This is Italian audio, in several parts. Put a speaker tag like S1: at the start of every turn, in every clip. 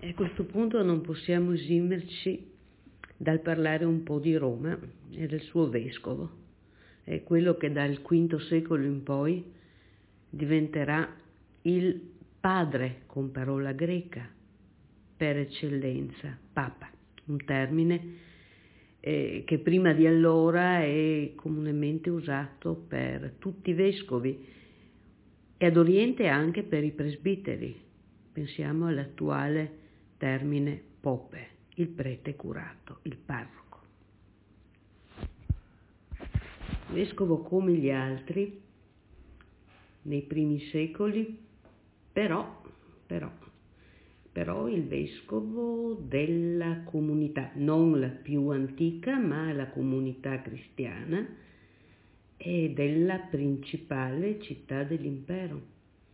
S1: E a questo punto non possiamo esimerci dal parlare un po' di Roma e del suo vescovo, è quello che dal V secolo in poi diventerà il padre, con parola greca, per eccellenza, papa, un termine che prima di allora è comunemente usato per tutti i vescovi e ad Oriente anche per i presbiteri. Pensiamo all'attuale termine pope, il prete curato, il parroco. Il vescovo come gli altri nei primi secoli, però il vescovo della comunità, non la più antica, ma la comunità cristiana e della principale città dell'impero.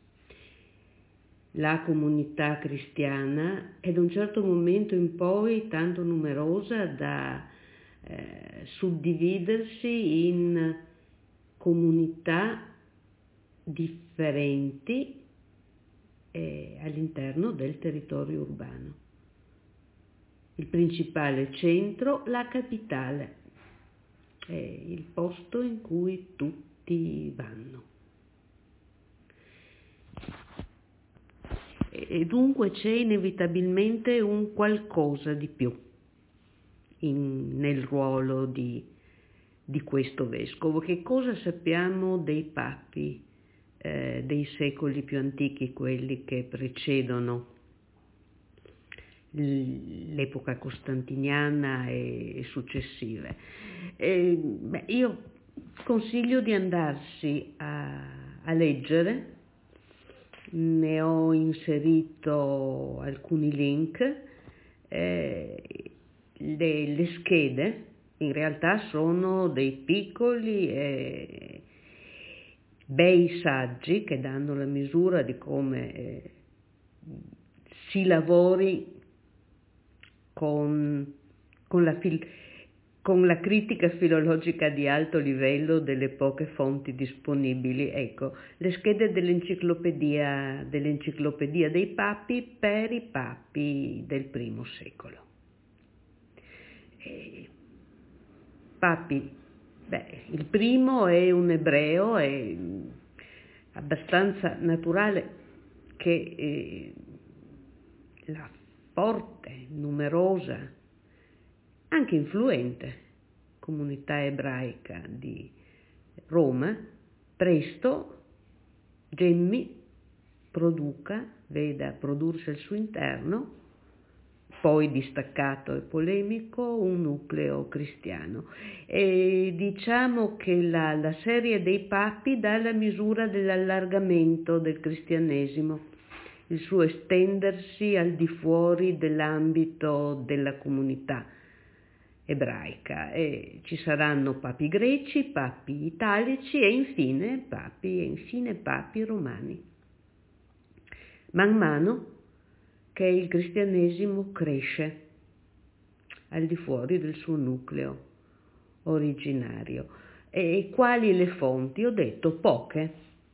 S1: La comunità cristiana è da un certo momento in poi tanto numerosa da suddividersi in comunità differenti all'interno del territorio urbano. Il principale centro, la capitale, è il posto in cui tutti vanno. E dunque c'è inevitabilmente un qualcosa di più nel ruolo di questo vescovo. Che cosa sappiamo dei papi dei secoli più antichi, quelli che precedono l'epoca costantiniana e successive? Io consiglio di andarsi a leggere. Ne ho inserito alcuni link, le schede in realtà sono dei piccoli bei saggi che danno la misura di come si lavori con la critica filologica di alto livello delle poche fonti disponibili. Ecco, le schede dell'enciclopedia dei papi per i papi del I secolo. Papi, il primo è un ebreo, è abbastanza naturale che la forte, numerosa, anche influente comunità ebraica di Roma presto gemmi, veda prodursi al suo interno, poi distaccato e polemico, un nucleo cristiano. E diciamo che la serie dei papi dà la misura dell'allargamento del cristianesimo, il suo estendersi al di fuori dell'ambito della comunità ebraica, e ci saranno papi greci, papi italici e infine papi romani. Man mano che il cristianesimo cresce al di fuori del suo nucleo originario. E quali le fonti? Ho detto poche.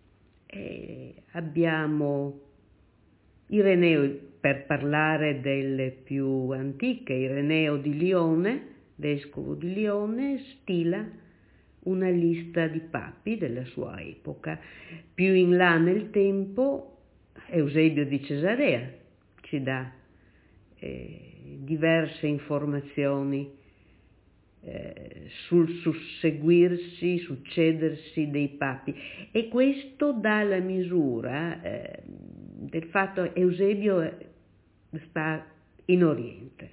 S1: Abbiamo Ireneo, per parlare delle più antiche, Ireneo di Lione, vescovo di Lione, stila una lista di papi della sua epoca. Più in là nel tempo Eusebio di Cesarea ci dà diverse informazioni sul succedersi dei papi, e questo dà la misura del fatto che Eusebio sta in Oriente.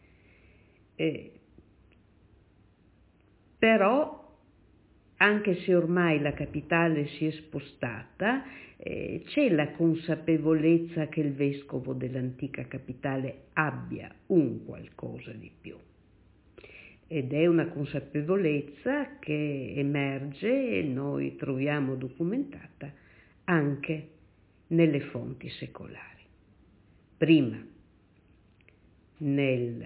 S1: Però, anche se ormai la capitale si è spostata, c'è la consapevolezza che il vescovo dell'antica capitale abbia un qualcosa di più. Ed è una consapevolezza che emerge e noi troviamo documentata anche nelle fonti secolari. Prima nel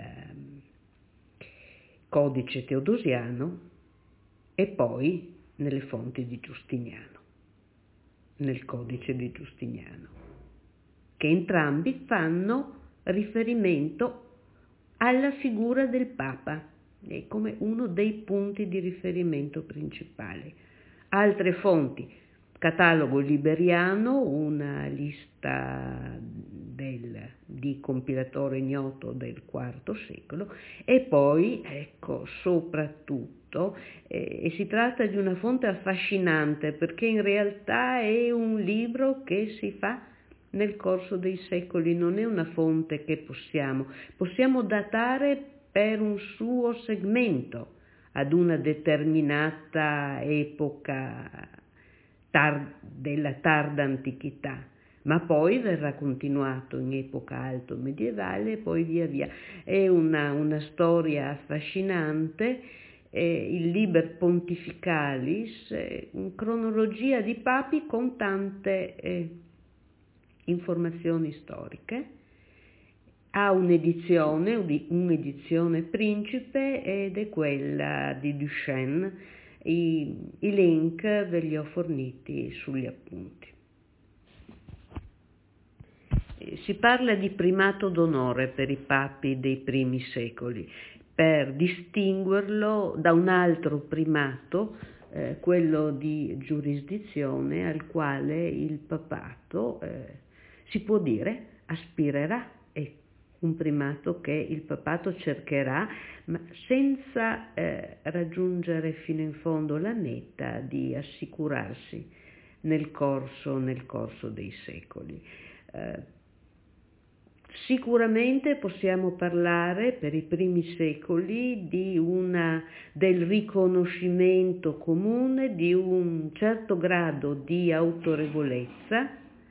S1: codice teodosiano e poi nelle fonti di Giustiniano, nel codice di Giustiniano, che entrambi fanno riferimento alla figura del Papa, come uno dei punti di riferimento principali. Altre fonti: catalogo liberiano, una lista di compilatore ignoto del IV secolo, e poi, soprattutto, e si tratta di una fonte affascinante perché in realtà è un libro che si fa nel corso dei secoli, non è una fonte che possiamo datare per un suo segmento ad una determinata epoca della tarda antichità, ma poi verrà continuato in epoca alto medievale e poi via via. È una storia affascinante, il Liber Pontificalis, in cronologia di papi con tante informazioni storiche. Ha un'edizione principe ed è quella di Duchesne. I link ve li ho forniti sugli appunti. Si parla di primato d'onore per i papi dei primi secoli, per distinguerlo da un altro primato, quello di giurisdizione, al quale il papato, si può dire, aspirerà. È un primato che il papato cercherà, ma senza raggiungere fino in fondo la meta di assicurarsi nel corso dei secoli. Sicuramente possiamo parlare per i primi secoli del riconoscimento comune di un certo grado di autorevolezza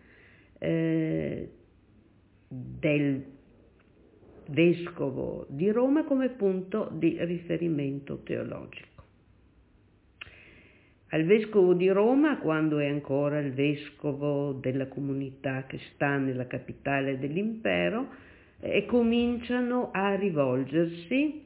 S1: del vescovo di Roma come punto di riferimento teologico. Al vescovo di Roma, quando è ancora il vescovo della comunità che sta nella capitale dell'impero, cominciano a rivolgersi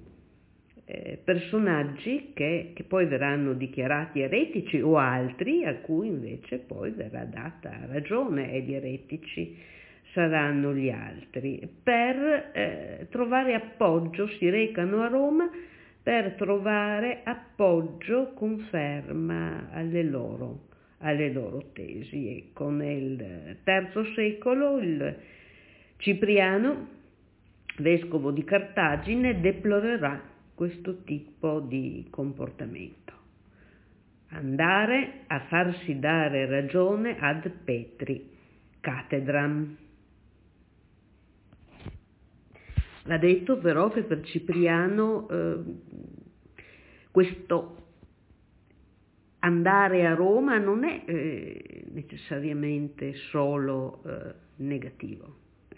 S1: personaggi che poi verranno dichiarati eretici, o altri a cui invece poi verrà data ragione, e gli eretici saranno gli altri. Per trovare appoggio si recano a Roma per trovare appoggio, conferma alle loro tesi. Ecco, nel III secolo il Cipriano, vescovo di Cartagine, deplorerà questo tipo di comportamento. Andare a farsi dare ragione ad Petri cathedram. Va detto però che per Cipriano questo andare a Roma non è necessariamente solo negativo.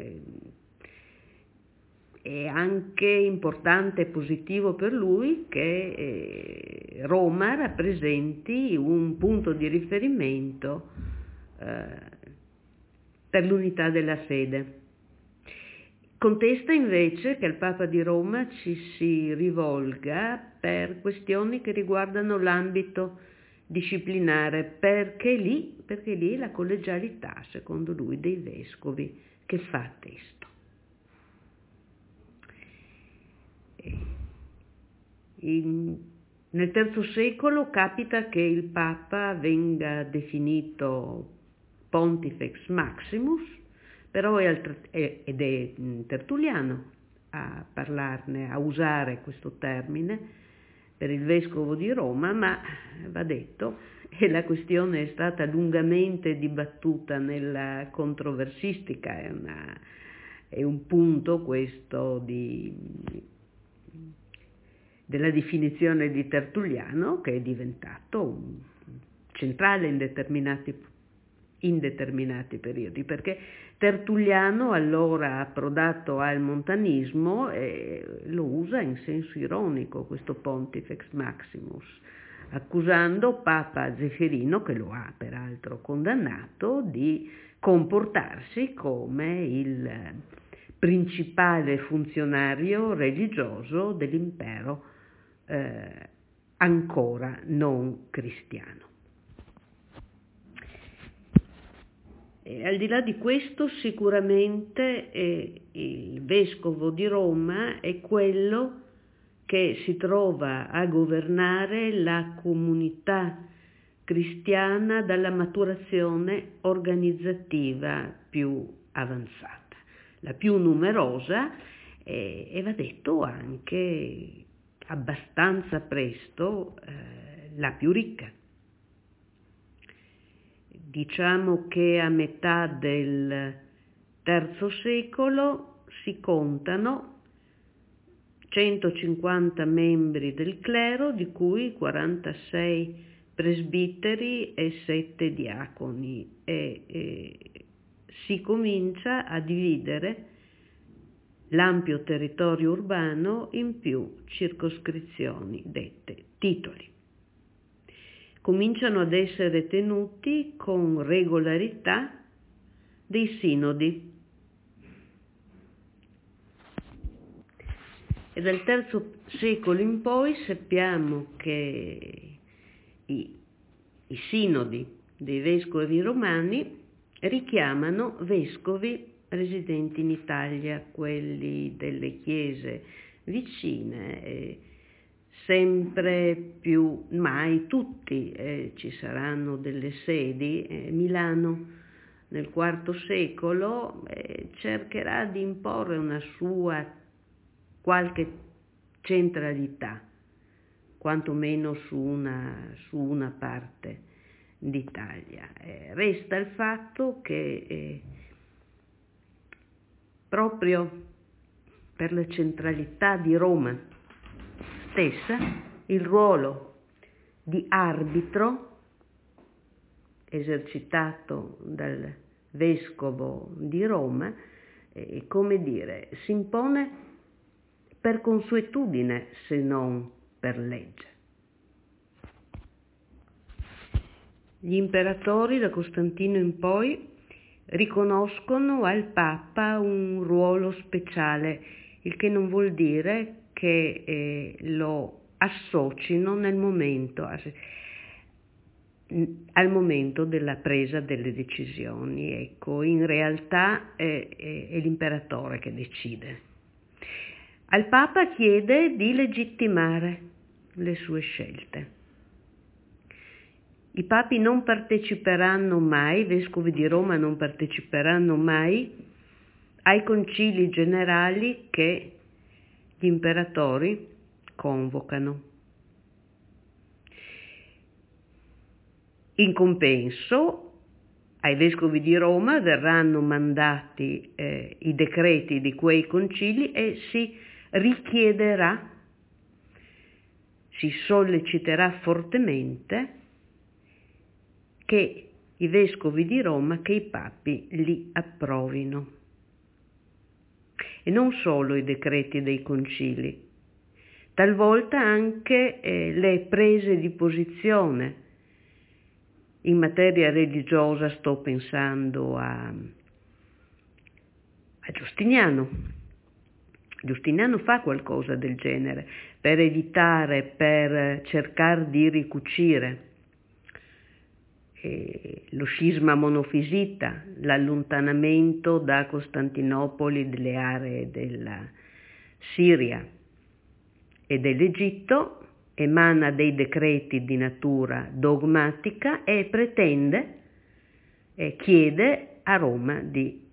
S1: È anche importante e positivo per lui che Roma rappresenti un punto di riferimento per l'unità della fede. Contesta invece che al Papa di Roma ci si rivolga per questioni che riguardano l'ambito disciplinare, perché lì è la collegialità, secondo lui, dei vescovi che fa testo. Nel III secolo capita che il Papa venga definito Pontifex Maximus, però ed è Tertulliano a parlarne, a usare questo termine per il vescovo di Roma, ma va detto, e la questione è stata lungamente dibattuta nella controversistica, è un punto questo della definizione di Tertulliano, che è diventato centrale in determinati periodi, perché Tertulliano, allora approdato al montanismo, lo usa in senso ironico questo Pontifex Maximus, accusando Papa Zefirino, che lo ha peraltro condannato, di comportarsi come il principale funzionario religioso dell'impero ancora non cristiano. Al di là di questo, sicuramente il vescovo di Roma è quello che si trova a governare la comunità cristiana dalla maturazione organizzativa più avanzata, la più numerosa e va detto anche abbastanza presto la più ricca. Diciamo che a metà del III secolo si contano 150 membri del clero, di cui 46 presbiteri e 7 diaconi, e si comincia a dividere l'ampio territorio urbano in più circoscrizioni dette titoli. Cominciano ad essere tenuti con regolarità dei sinodi. E dal III secolo in poi sappiamo che i sinodi dei vescovi romani richiamano vescovi residenti in Italia, quelli delle chiese vicine, sempre più, mai tutti, ci saranno delle sedi. Milano nel IV secolo cercherà di imporre una sua qualche centralità, quantomeno su una parte d'Italia. Resta il fatto che proprio per la centralità di Roma stessa, il ruolo di arbitro esercitato dal vescovo di Roma, si impone per consuetudine se non per legge. Gli imperatori da Costantino in poi riconoscono al Papa un ruolo speciale, il che non vuol dire che lo associno al momento della presa delle decisioni. Ecco, in realtà è l'imperatore che decide. Al Papa chiede di legittimare le sue scelte. I papi non parteciperanno mai, i vescovi di Roma non parteciperanno mai ai concili generali che gli imperatori convocano. In compenso, ai vescovi di Roma verranno mandati i decreti di quei concili e si richiederà, si solleciterà fortemente che i vescovi di Roma, che i papi li approvino. E non solo i decreti dei concili, talvolta anche le prese di posizione in materia religiosa. Sto pensando a Giustiniano. Giustiniano fa qualcosa del genere per cercare di ricucire lo scisma monofisita, l'allontanamento da Costantinopoli delle aree della Siria e dell'Egitto, emana dei decreti di natura dogmatica e chiede a Roma di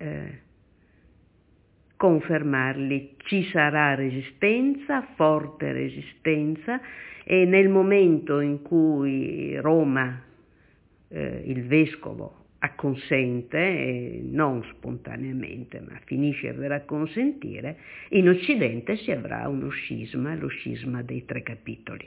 S1: confermarli. Ci sarà resistenza, forte resistenza, e nel momento in cui Roma, il vescovo, acconsente, non spontaneamente, ma finisce per acconsentire, in Occidente si avrà uno scisma, lo scisma dei 3 capitoli.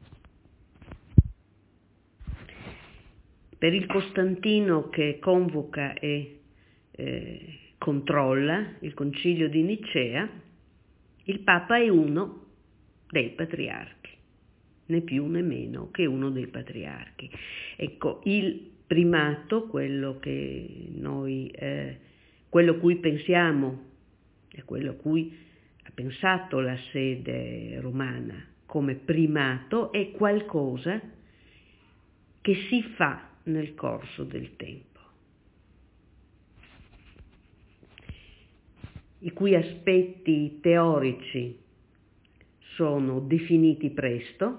S1: Per il Costantino, che convoca e controlla il concilio di Nicea, il Papa è uno dei patriarchi, né più né meno che uno dei patriarchi. Ecco, il primato, quello cui pensiamo e quello a cui ha pensato la sede romana come primato, è qualcosa che si fa nel corso del tempo. i cui aspetti teorici sono definiti presto,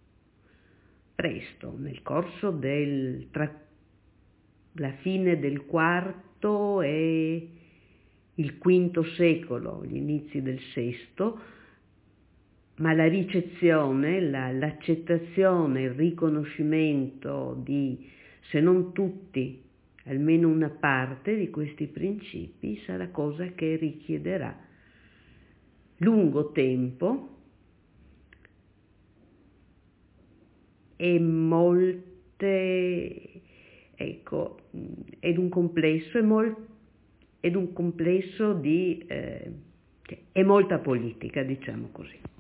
S1: nel corso tra la fine del IV e il V secolo, gli inizi del VI, ma la ricezione, l'accettazione, il riconoscimento di, se non tutti, almeno una parte di questi principi sarà cosa che richiederà lungo tempo e molte, ecco, ed un complesso e molta politica, diciamo così.